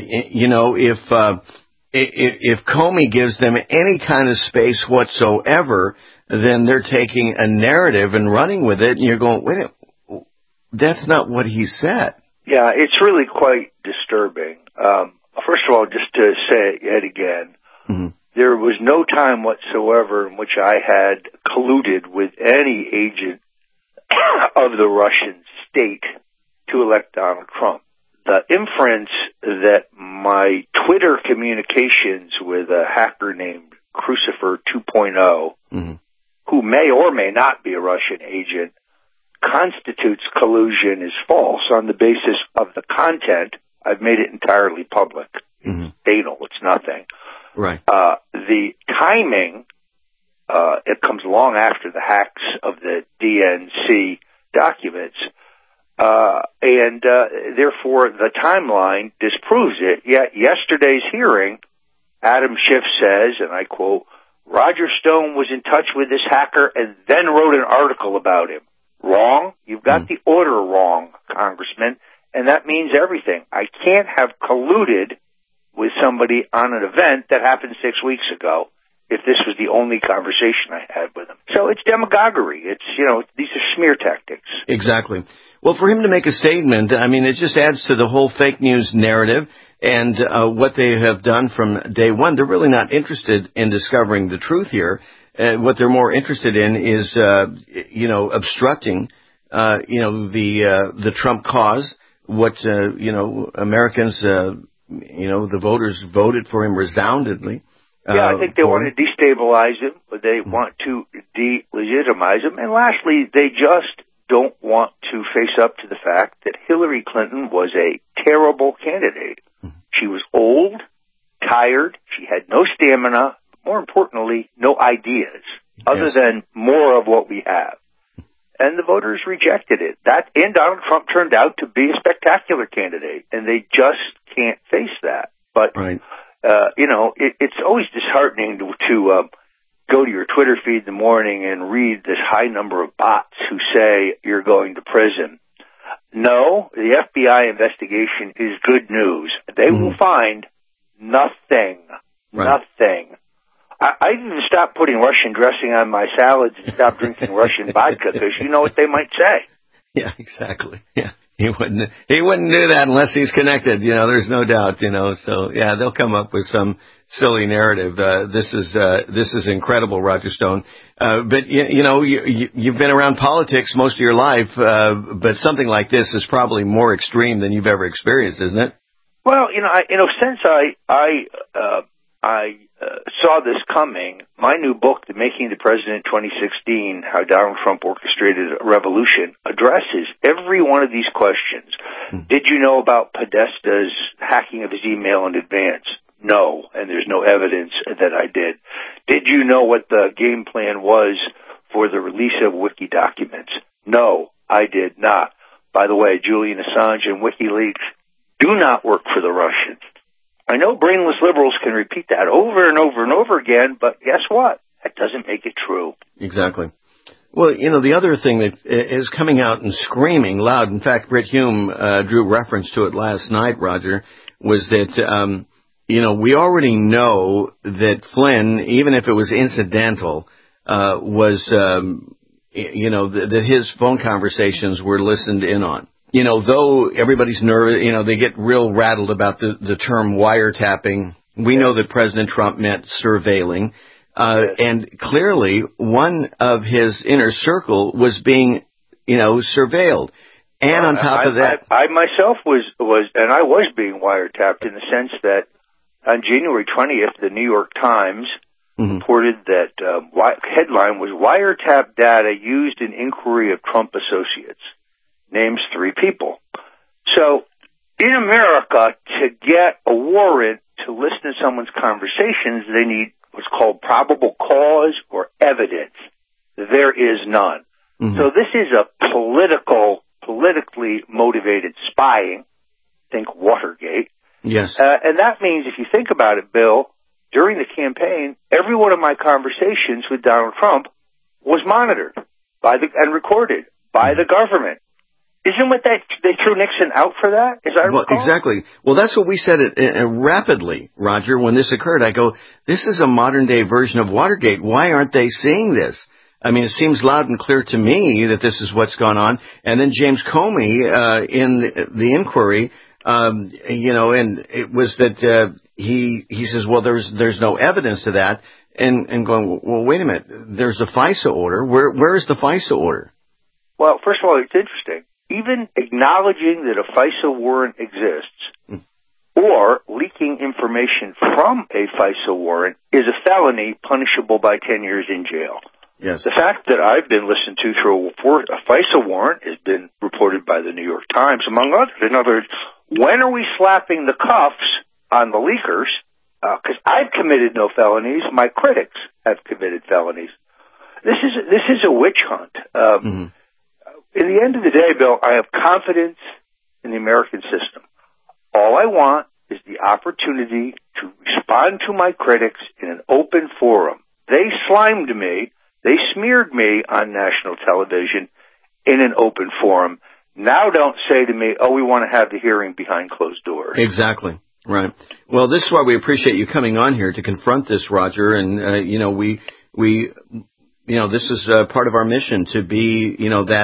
if Comey gives them any kind of space whatsoever, then they're taking a narrative and running with it, and you're going, wait a minute, that's not what he said. Yeah, it's really quite disturbing. First of all, just to say it yet again, there was no time whatsoever in which I had colluded with any agent of the Russian state to elect Donald Trump. The inference that my Twitter communications with a hacker named Crucifer 2.0, who may or may not be a Russian agent, constitutes collusion is false on the basis of the content. I've made it entirely public. It's fatal. It's nothing. Right. The timing, it comes long after the hacks of the DNC documents, and therefore the timeline disproves it. Yet yesterday's hearing, Adam Schiff says, and I quote, Roger Stone was in touch with this hacker and then wrote an article about him. Wrong? You've got the order wrong, Congressman, and that means everything. I can't have colluded with somebody on an event that happened 6 weeks ago. if this was the only conversation I had with him. So it's demagoguery. It's, these are smear tactics. Exactly. Well, for him to make a statement, I mean, it just adds to the whole fake news narrative and what they have done from day one. They're really not interested in discovering the truth here. What they're more interested in is, obstructing, the Trump cause. What, Americans, the voters voted for him resoundingly. Yeah, I think they want to destabilize him, but they want to delegitimize him. And lastly, they just don't want to face up to the fact that Hillary Clinton was a terrible candidate. She was old, tired, she had no stamina, more importantly, no ideas, other than more of what we have. And the voters rejected it. And Donald Trump turned out to be a spectacular candidate, and they just can't face that. But, it's always disheartening to go to your Twitter feed in the morning and read this high number of bots who say you're going to prison. No, the FBI investigation is good news. They will find nothing. Right. Nothing. I even stopped putting Russian dressing on my salads and stopped drinking Russian vodka because you know what they might say. Yeah, exactly. Yeah. He wouldn't do that unless he's connected, there's no doubt, so yeah, they'll come up with some silly narrative. This is incredible, Roger Stone. But you've been around politics most of your life, but something like this is probably more extreme than you've ever experienced, isn't it? Well, since I saw this coming, my new book, The Making of the President 2016, How Donald Trump Orchestrated a Revolution, addresses every one of these questions. Did you know about Podesta's hacking of his email in advance? No, and there's no evidence that I did. Did you know what the game plan was for the release of Wiki documents? No, I did not. By the way, Julian Assange and WikiLeaks do not work for the Russians. I know brainless liberals can repeat that over and over and over again, but guess what? That doesn't make it true. Exactly. Well, the other thing that is coming out and screaming loud, in fact, Brit Hume drew reference to it last night, Roger, was that, we already know that Flynn, even if it was incidental, was, that his phone conversations were listened in on. Though everybody's nervous, they get real rattled about the term wiretapping. We know that President Trump meant surveilling. And clearly one of his inner circle was being, surveilled. And on top of that, I myself was, and I was being wiretapped in the sense that on January 20th, the New York Times reported that, headline was wiretap data used in inquiry of Trump associates. Names 3 people. So, in America, to get a warrant to listen to someone's conversations, they need what's called probable cause or evidence. There is none. So this is a politically motivated spying. Think Watergate. Yes. And that means, if you think about it, Bill, during the campaign, every one of my conversations with Donald Trump was monitored and recorded by the government. Isn't what they threw Nixon out for that? Well, exactly. Well, that's what we said rapidly, Roger, when this occurred. I go, this is a modern-day version of Watergate. Why aren't they seeing this? I mean, it seems loud and clear to me that this is what's gone on. And then James Comey, in the inquiry, and it was that he says, well, there's no evidence to that. And going, well, wait a minute. There's a FISA order. Where is the FISA order? Well, first of all, it's interesting. Even acknowledging that a FISA warrant exists or leaking information from a FISA warrant is a felony punishable by 10 years in jail. Yes. The fact that I've been listened to through a FISA warrant has been reported by the New York Times, among others. In other words, when are we slapping the cuffs on the leakers? Because I've committed no felonies. My critics have committed felonies. This is a witch hunt. In the end of the day, Bill, I have confidence in the American system. All I want is the opportunity to respond to my critics in an open forum. They slimed me. They smeared me on national television in an open forum. Now don't say to me, oh, we want to have the hearing behind closed doors. Exactly. Right. Well, this is why we appreciate you coming on here to confront this, Roger. And, this is part of our mission to be,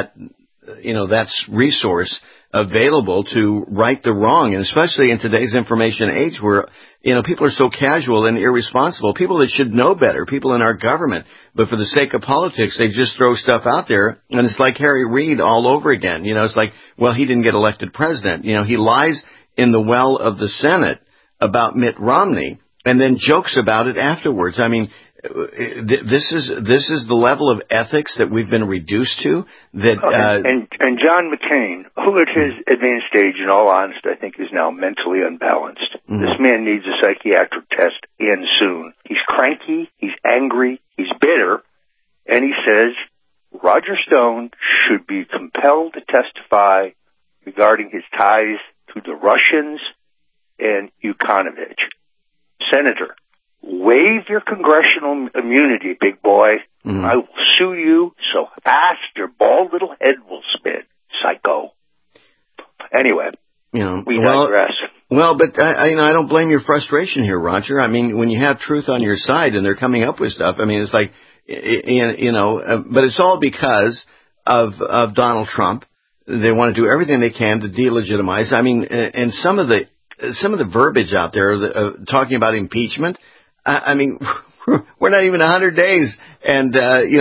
that resource available to right the wrong. And especially in today's information age where, people are so casual and irresponsible, people that should know better, people in our government. But for the sake of politics, they just throw stuff out there. And it's like Harry Reid all over again. It's like, well, he didn't get elected president. He lies in the well of the Senate about Mitt Romney and then jokes about it afterwards. I mean, this is the level of ethics that we've been reduced to. And John McCain, who at his advanced age, in all honesty, I think is now mentally unbalanced. Mm-hmm. This man needs a psychiatric test and soon. He's cranky, he's angry, he's bitter, and he says Roger Stone should be compelled to testify regarding his ties to the Russians and Yukounovich. Senator, waive your congressional immunity, big boy. Mm-hmm. I will sue you so fast your bald little head will spin. Psycho. Anyway, we digress. Well, but I don't blame your frustration here, Roger. I mean, when you have truth on your side and they're coming up with stuff, I mean, it's like, but it's all because of Donald Trump. They want to do everything they can to delegitimize. I mean, and some of the verbiage out there talking about impeachment. I mean, we're not even 100 days, and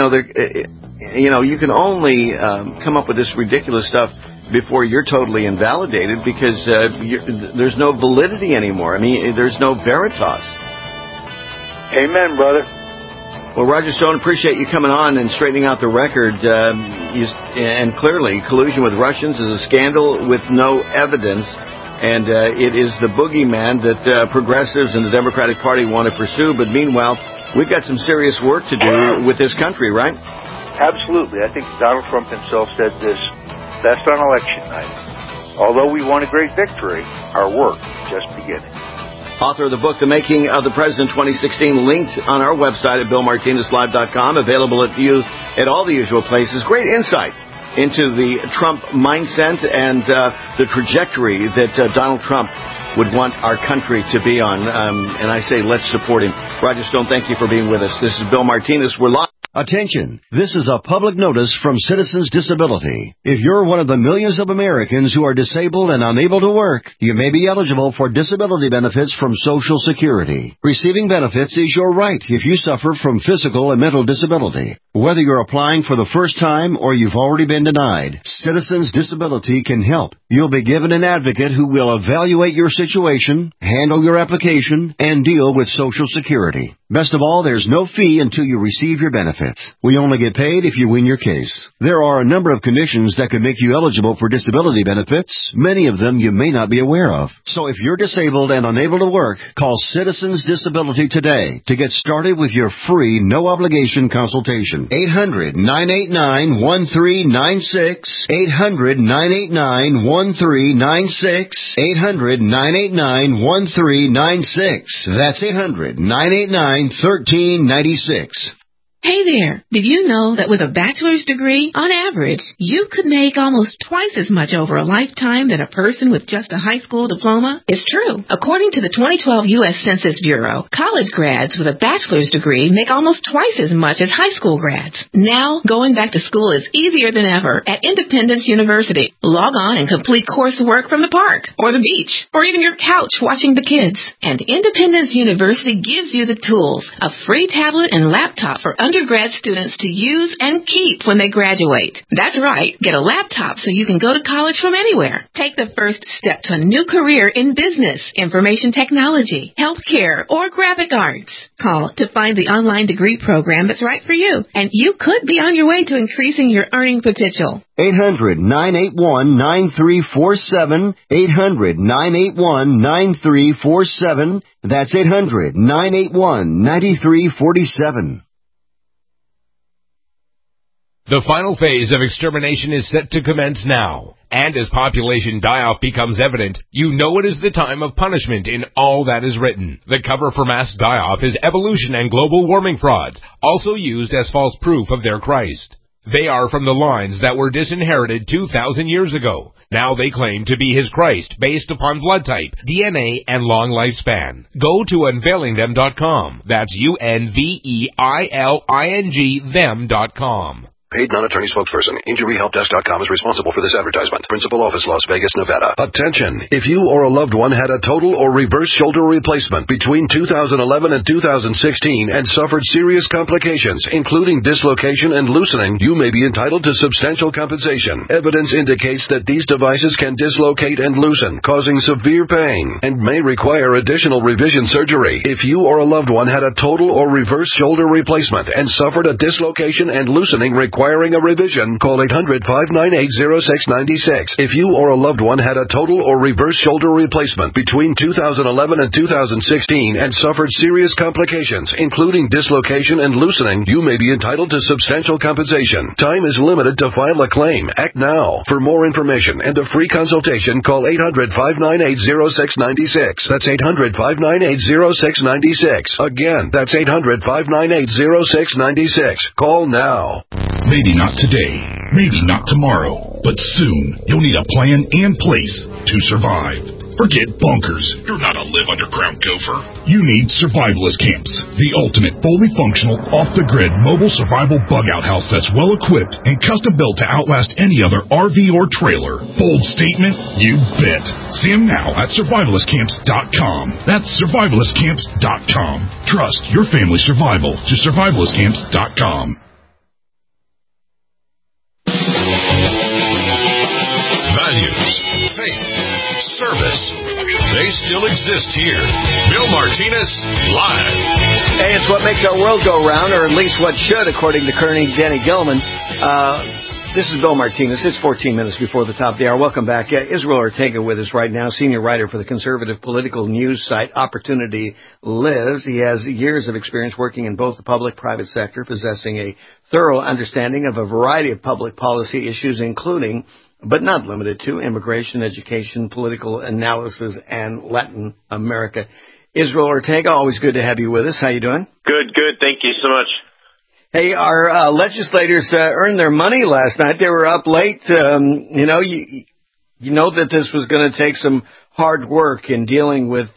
you can only come up with this ridiculous stuff before you're totally invalidated because there's no validity anymore. I mean, there's no veritas. Amen, brother. Well, Roger Stone, appreciate you coming on and straightening out the record. And clearly, collusion with Russians is a scandal with no evidence. And it is the boogeyman that progressives and the Democratic Party want to pursue. But meanwhile, we've got some serious work to do with this country, right? Absolutely. I think Donald Trump himself said this best on election night. Although we won a great victory, our work is just beginning. Author of the book, The Making of the President 2016, linked on our website at BillMartinezLive.com, available at all the usual places. Great insight into the Trump mindset and the trajectory that Donald Trump would want our country to be on. And I say let's support him. Roger Stone, thank you for being with us. This is Bill Martinez. We're live. Attention! This is a public notice from Citizens Disability. If you're one of the millions of Americans who are disabled and unable to work, you may be eligible for disability benefits from Social Security. Receiving benefits is your right if you suffer from physical and mental disability. Whether you're applying for the first time or you've already been denied, Citizens Disability can help. You'll be given an advocate who will evaluate your situation, handle your application, and deal with Social Security. Best of all, there's no fee until you receive your benefits. We only get paid if you win your case. There are a number of conditions that could make you eligible for disability benefits, many of them you may not be aware of. So if you're disabled and unable to work, call Citizens Disability today to get started with your free, no-obligation consultation. 800-989-1396. 800-989-1396. 800-989-1396. That's 800-989-1396. Hey there, did you know that with a bachelor's degree, on average, you could make almost twice as much over a lifetime than a person with just a high school diploma? It's true. According to the 2012 U.S. Census Bureau, college grads with a bachelor's degree make almost twice as much as high school grads. Now, going back to school is easier than ever at Independence University. Log on and complete coursework from the park, or the beach, or even your couch watching the kids. And Independence University gives you the tools, a free tablet and laptop for undergrad students to use and keep when they graduate. That's right. Get a laptop so you can go to college from anywhere. Take the first step to a new career in business, information technology, healthcare, or graphic arts. Call to find the online degree program that's right for you. And you could be on your way to increasing your earning potential. 800-981-9347. 800-981-9347. That's 800-981-9347. The final phase of extermination is set to commence now. And as population die-off becomes evident, you know it is the time of punishment in all that is written. The cover for mass die-off is evolution and global warming frauds, also used as false proof of their Christ. They are from the lines that were disinherited 2,000 years ago. Now they claim to be his Christ based upon blood type, DNA, and long lifespan. Go to unveilingthem.com. That's UNVEILING them.com. Paid non-attorney spokesperson. InjuryHelpDesk.com is responsible for this advertisement. Principal office, Las Vegas, Nevada. Attention! If you or a loved one had a total or reverse shoulder replacement between 2011 and 2016 and suffered serious complications, including dislocation and loosening, you may be entitled to substantial compensation. Evidence indicates that these devices can dislocate and loosen, causing severe pain, and may require additional revision surgery. If you or a loved one had a total or reverse shoulder replacement and suffered a dislocation and loosening requiring a revision, call 800-598-0696. If you or a loved one had a total or reverse shoulder replacement between 2011 and 2016 and suffered serious complications, including dislocation and loosening, you may be entitled to substantial compensation. Time is limited to file a claim. Act now. For more information and a free consultation, call 800-598-0696. That's 800-598-0696. Again, that's 800-598-0696. Call now. Maybe not today, maybe not tomorrow, but soon you'll need a plan and place to survive. Forget bunkers. You're not a live underground gopher. You need Survivalist Camps, the ultimate fully functional, off-the-grid mobile survival bug-out house that's well-equipped and custom-built to outlast any other RV or trailer. Bold statement? You bet. See them now at survivalistcamps.com. That's survivalistcamps.com. Trust your family's survival to survivalistcamps.com. Values, faith, service. They still exist here. Bill Martinez, live. Hey, it's what makes our world go round, or at least what should, according to Kearney Danny Gilman. This is Bill Martinez. It's 14 minutes before the top of the hour. Welcome back. Israel Ortega with us right now, senior writer for the conservative political news site Opportunity Lives. He has years of experience working in both the public-private sector, possessing a thorough understanding of a variety of public policy issues, including, but not limited to, immigration, education, political analysis, and Latin America. Israel Ortega, always good to have you with us. How you doing? Good. Thank you so much. Hey, our legislators earned their money last night. They were up late. You know that this was going to take some hard work in dealing with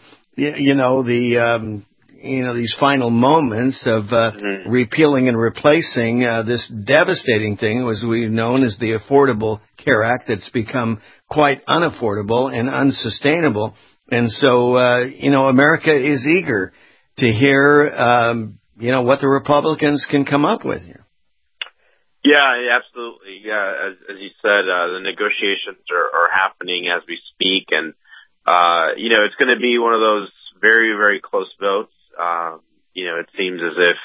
these final moments of repealing and replacing this devastating thing, as we've known as the Affordable Care Act, that's become quite unaffordable and unsustainable. And so, America is eager to hear, what the Republicans can come up with here. Yeah, absolutely. Yeah, as you said, the negotiations are happening as we speak, and it's going to be one of those very, very close votes. It seems as if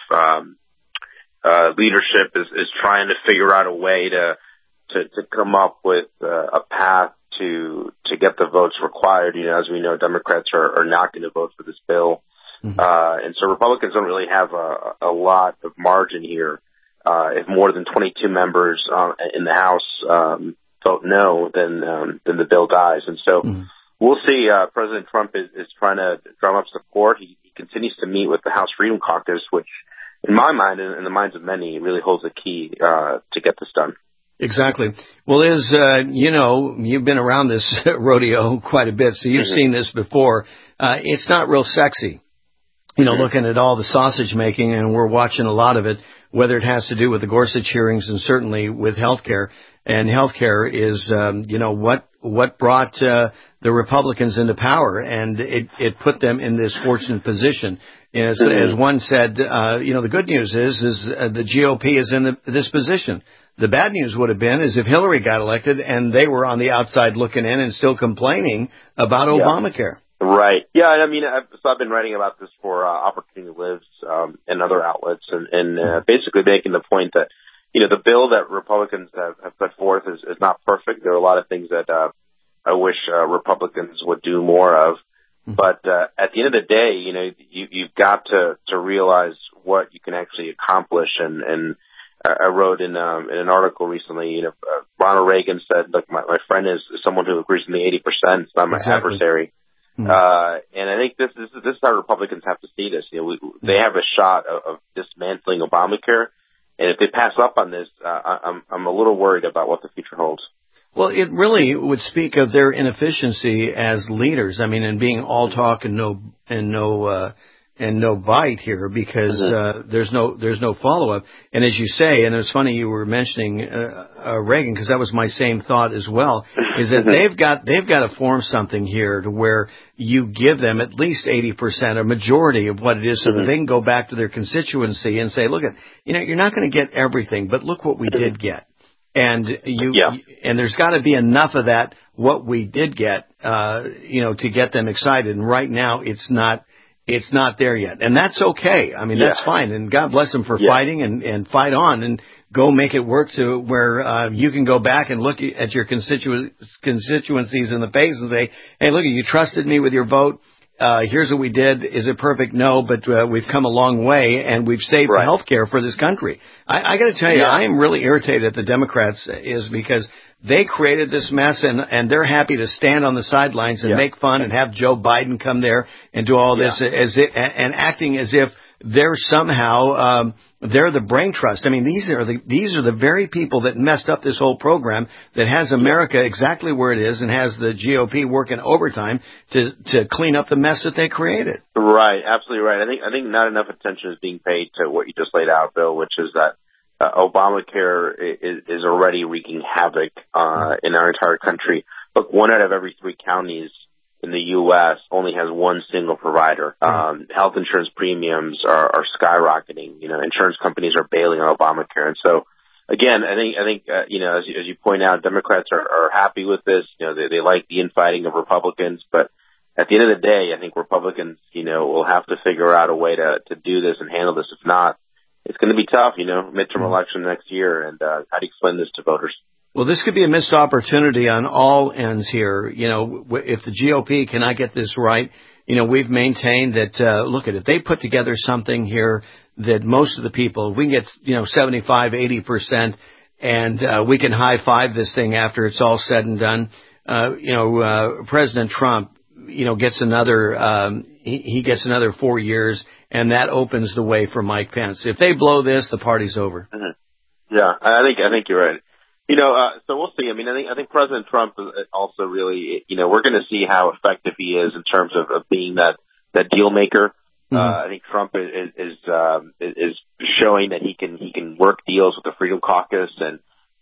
leadership is trying to figure out a way to come up with a path to get the votes required. As we know, Democrats are not going to vote for this bill. And so Republicans don't really have a lot of margin here. If more than 22 members in the House vote no, then the bill dies. And so we'll see. President Trump is trying to drum up support. He continues to meet with the House Freedom Caucus, which, in my mind and in the minds of many, really holds the key to get this done. Exactly. Well, you've been around this rodeo quite a bit, so you've seen this before. It's not real sexy. Looking at all the sausage making, and we're watching a lot of it, whether it has to do with the Gorsuch hearings and certainly with healthcare. And healthcare is, what brought the Republicans into power, and it put them in this fortunate position. As one said, the good news is the GOP is in this position. The bad news would have been is if Hillary got elected and they were on the outside looking in and still complaining about Obamacare. Right. Yeah, I mean, I've been writing about this for Opportunity Lives and other outlets, and basically making the point that, the bill that Republicans have put forth is not perfect. There are a lot of things that I wish Republicans would do more of. But at the end of the day, you've got to realize what you can actually accomplish. And I wrote in an article recently, Ronald Reagan said, look, my friend is someone who agrees with me 80%. It's not my adversary. And I think this is how Republicans have to see this. They have a shot of dismantling Obamacare, if they pass up on this, I'm a little worried about what the future holds. Well, it really would speak of their inefficiency as leaders. I mean, and being all talk and no bite here, because there's no follow up. And as you say, and it's funny you were mentioning Reagan, because that was my same thought as well. Is that they've got to form something here to where you give them at least 80%, a majority of what it is, so that they can go back to their constituency and say, look, you're not going to get everything, but look what we did get. And and there's got to be enough of that, what we did get, to get them excited. And right now it's not there yet. And that's okay. I mean, that's fine. And God bless them for fighting and fight on and go make it work to where you can go back and look at your constituencies in the face and say, hey, look, you trusted me with your vote. Here's what we did. Is it perfect? No, but we've come a long way, and we've saved health care for this country. I got to tell you, I am really irritated at the Democrats is because they created this mess, and they're happy to stand on the sidelines and make fun and have Joe Biden come there and do all this and acting as if they're somehow they're the brain trust. I mean, these are the very people that messed up this whole program that has America exactly where it is and has the GOP working overtime to clean up the mess that they created. Right, absolutely right. I think not enough attention is being paid to what you just laid out, Bill, which is that Obamacare is already wreaking havoc in our entire country. Look, 1 out of every 3 counties in the U.S. only has one single provider. Health insurance premiums are skyrocketing. Insurance companies are bailing on Obamacare. And so, again, I think as you point out, Democrats are happy with this. They like the infighting of Republicans. But at the end of the day, I think Republicans, will have to figure out a way to do this and handle this. If not, it's going to be tough, midterm election next year. And how do you explain this to voters? Well, this could be a missed opportunity on all ends here. If the GOP cannot get this right, we've maintained that, look at it, they put together something here that most of the people, we can get, 75, 80%, and we can high five this thing after it's all said and done. President Trump, gets another, he gets another 4 years, and that opens the way for Mike Pence. If they blow this, the party's over. Yeah, I think you're right. So we'll see. I mean, I think President Trump is also really, we're going to see how effective he is in terms of being that deal maker. I think Trump is showing that he can work deals with the Freedom Caucus, and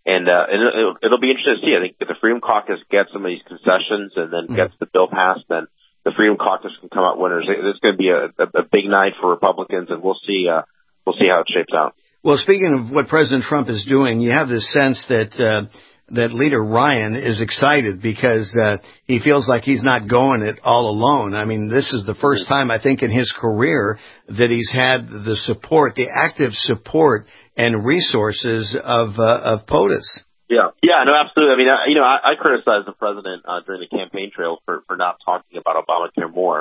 it'll be interesting to see. I think if the Freedom Caucus gets some of these concessions and then gets the bill passed, then the Freedom Caucus can come out winners. It's going to be a big night for Republicans, and we'll see how it shapes out. Well, speaking of what President Trump is doing, you have this sense that Leader Ryan is excited because he feels like he's not going it all alone. I mean, this is the first time, I think, in his career that he's had the support, the active support and resources of POTUS. Yeah, no, absolutely. I mean, I criticized the president during the campaign trail for not talking about Obamacare more.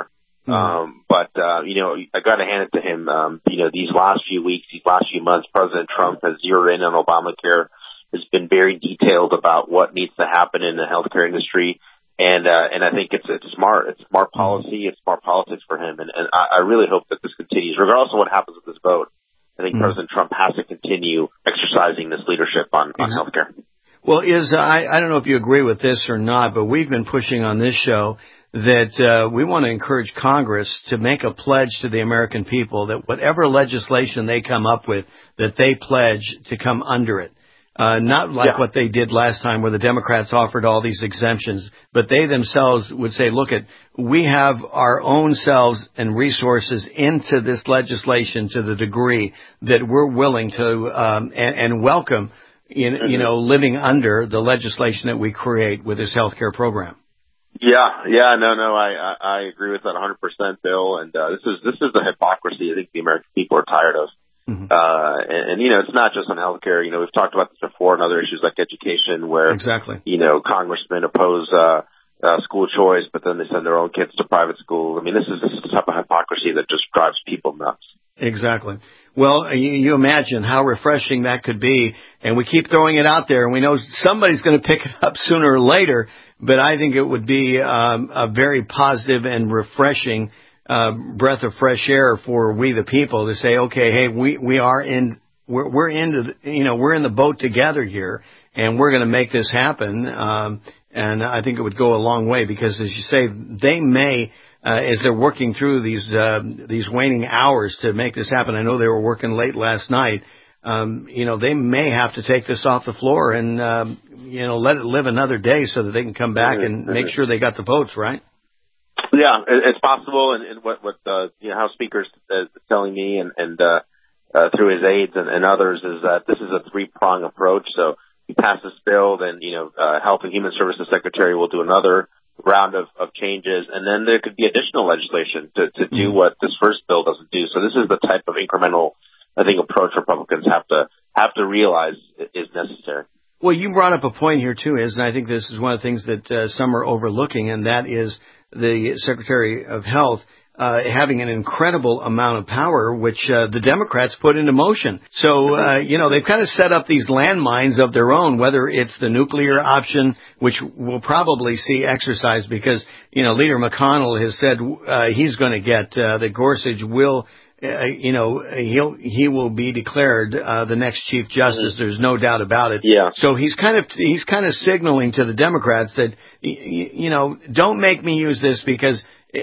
But I got to hand it to him. These last few weeks, these last few months, President Trump has zeroed in on Obamacare, has been very detailed about what needs to happen in the healthcare industry. And I think it's smart. It's smart policy. It's smart politics for him. And I really hope that this continues, regardless of what happens with this vote. I think President Trump has to continue exercising this leadership on healthcare. Well, I don't know if you agree with this or not, but we've been pushing on this show that we want to encourage Congress to make a pledge to the American people that whatever legislation they come up with, that they pledge to come under it. Not like what they did last time where the Democrats offered all these exemptions, but they themselves would say, look, we have our own selves and resources into this legislation to the degree that we're willing to and welcome living under the legislation that we create with this health care program. Yeah, no, I agree with that 100%, Bill. And this is the hypocrisy I think the American people are tired of. And it's not just on healthcare. We've talked about this before on other issues like education, where congressmen oppose school choice, but then they send their own kids to private school. I mean, this is the type of hypocrisy that just drives people nuts. Exactly. Well, you imagine how refreshing that could be, and we keep throwing it out there, and we know somebody's going to pick it up sooner or later, but I think it would be a very positive and refreshing breath of fresh air for we the people to say, okay, hey, we are in we're we're in the boat together here, and we're going to make this happen. And I think it would go a long way because, as you say, they may, as they're working through these waning hours to make this happen. I know they were working late last night. They may have to take this off the floor and let it live another day so that they can come back and make sure they got the votes, right? Yeah, it's possible, and what House Speaker's telling me, and through his aides and others, is that this is a three-prong approach. So you pass this bill, then Health and Human Services Secretary will do another round of changes, and then there could be additional legislation to do what this first bill doesn't do. So this is the type of incremental, I think, approach Republicans have to realize is necessary. Well, you brought up a point here too, and I think this is one of the things that some are overlooking, and that is the Secretary of Health having an incredible amount of power, which the Democrats put into motion. So, they've kind of set up these landmines of their own, whether it's the nuclear option, which we'll probably see exercised because, Leader McConnell has said he's going to get that Gorsuch will he will be declared the next Chief Justice. There's no doubt about it. Yeah. So he's kind of signaling to the Democrats that don't make me use this because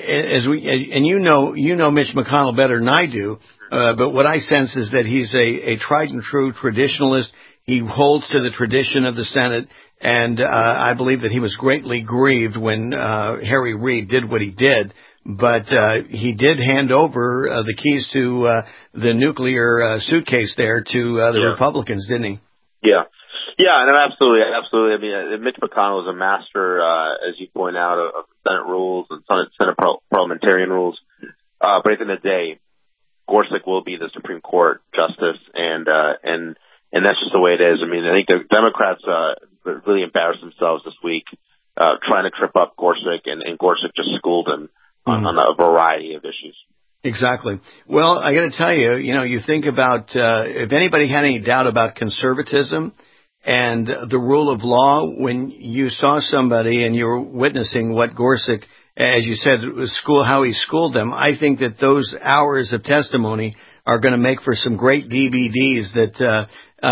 you know Mitch McConnell better than I do. But what I sense is that he's a tried and true traditionalist. He holds to the tradition of the Senate, and I believe that he was greatly grieved when Harry Reid did what he did. But he did hand over the keys to the nuclear suitcase there to the Republicans, didn't he? Yeah. Yeah, and absolutely. I mean, Mitch McConnell is a master, as you point out, of Senate rules and Senate parliamentarian rules. But at the end of the day, Gorsuch will be the Supreme Court justice, and that's just the way it is. I mean, I think the Democrats really embarrassed themselves this week trying to trip up Gorsuch, and Gorsuch just schooled him on a variety of issues. Exactly. Well, I got to tell you, you think about if anybody had any doubt about conservatism and the rule of law, when you saw somebody and you were witnessing what Gorsuch, as you said, how he schooled them, I think that those hours of testimony are going to make for some great DVDs that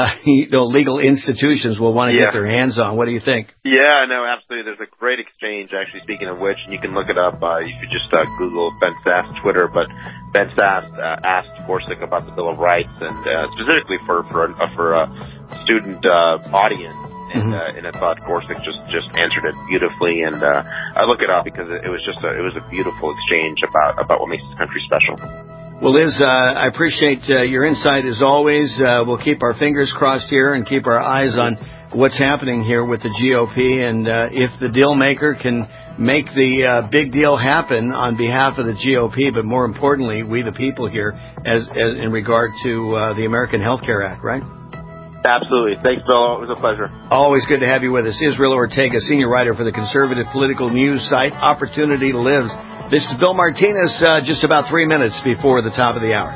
legal institutions will want to get their hands on. What do you think? Yeah, no, absolutely. There's a great exchange, actually, speaking of which, and you can look it up. You could just Google Ben Sass Twitter, but Ben Sass asked Gorsuch about the Bill of Rights, and specifically for a student audience. And I thought Gorsuch just answered it beautifully, and I look it up because it was a beautiful exchange about what makes this country special. Well, Liz, I appreciate your insight as always. We'll keep our fingers crossed here and keep our eyes on what's happening here with the GOP, and if the deal maker can make the big deal happen on behalf of the GOP, but more importantly, we the people here, as in regard to the American Health Care Act, right? Absolutely. Thanks, Bill. It was a pleasure. Always good to have you with us. Israel Ortega, senior writer for the conservative political news site Opportunity Lives. This is Bill Martinez, just about 3 minutes before the top of the hour.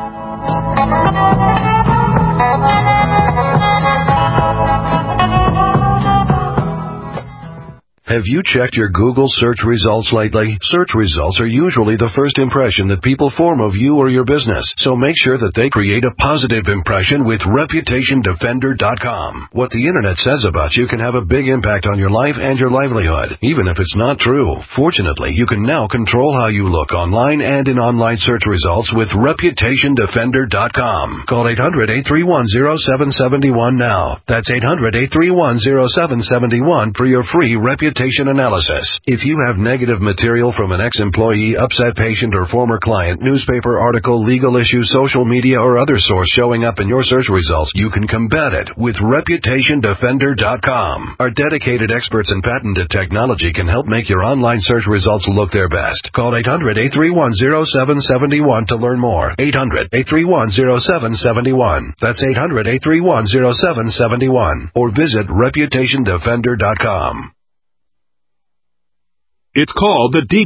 Have you checked your Google search results lately? Search results are usually the first impression that people form of you or your business, so make sure that they create a positive impression with ReputationDefender.com. What the Internet says about you can have a big impact on your life and your livelihood, even if it's not true. Fortunately, you can now control how you look online and in online search results with ReputationDefender.com. Call 800-831-0771 now. That's 800-831-0771 for your free reputation analysis. If you have negative material from an ex-employee, upset patient, or former client, newspaper article, legal issue, social media, or other source showing up in your search results, you can combat it with ReputationDefender.com. Our dedicated experts in patented technology can help make your online search results look their best. Call 800-831-0771 to learn more. 800-831-0771. That's 800-831-0771. Or visit ReputationDefender.com. It's called the Deep